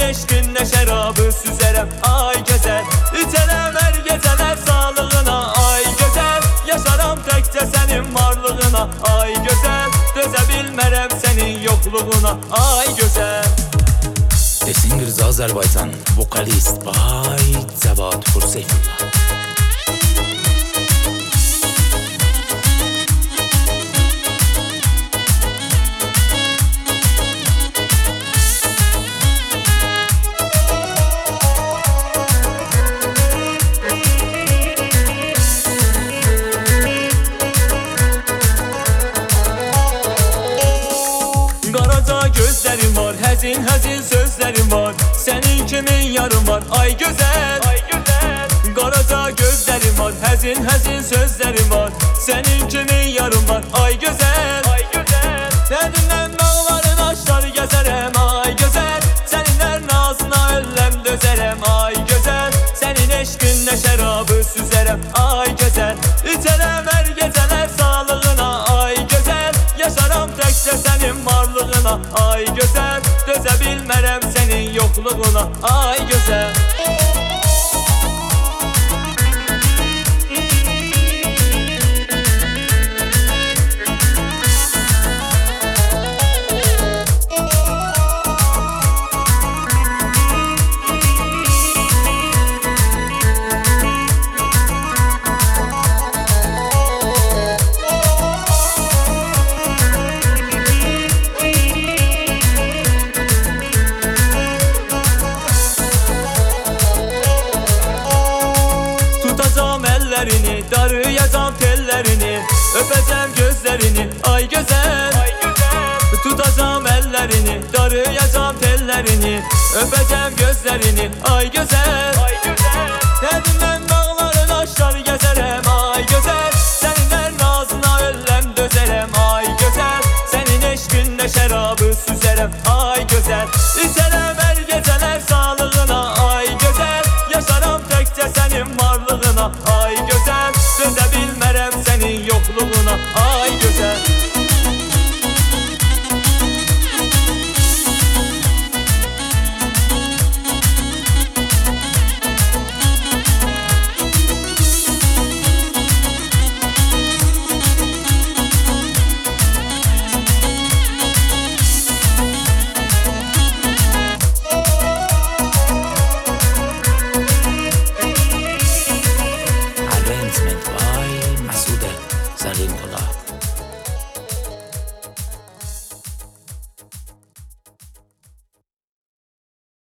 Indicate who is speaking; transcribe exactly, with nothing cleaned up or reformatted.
Speaker 1: eşqinlə şərabı süzərəm ay gözəl. İçərəm hər gecələr sağlığına ay gözəl. Yaşaram təkcə sənin varlığına ay gözəl. Dözə bilmərəm sənin yoxluğuna ay gözəl.
Speaker 2: Esin Rıza Azərbaycan, vokalist Bay Cəvad Xurseyfullah.
Speaker 1: Qaraca gözlərim var, həzin həzin sözlərim var. Sənin kimin yarım var, ay gözəl, ay gözəl. Qaraca gözlərim var, həzin həzin sözlərim var. Sənin kimin yarım var, ay gözəl, ay gözəl. Səninlə dağların aşları gəzərəm, ay gözəl. Səninlər nazına ölləm dözərəm, ay gözəl. Sənin eşqinlə şərabı süzərəm, ay gözəl. İçərəm hər gecələr sağlığına, ay gözəl. Yaşaram təkcə sənin varlığına ay gözəl. Dözə bilmərəm sənin yoxluğuna ay gözəl. Tutacağım əllərini, darıyacağım tellərini. Öpəcəm gözlərini, ay gözəl, ay gözəl. Tutacağım əllərini, darıyacağım tellərini. Öpəcəm gözlərini, ay gözəl, ay gözəl. Səninlə dağların aşları gəzərəm, ay gözəl. Səninlər nazına ölləm dözərəm, ay gözəl. Sənin eşqinlə şərabı süzərəm, ay gözəl. İçərəm hər gecələr sağlığına, ay gözəl. Yaşaram təkcə sənin varlığına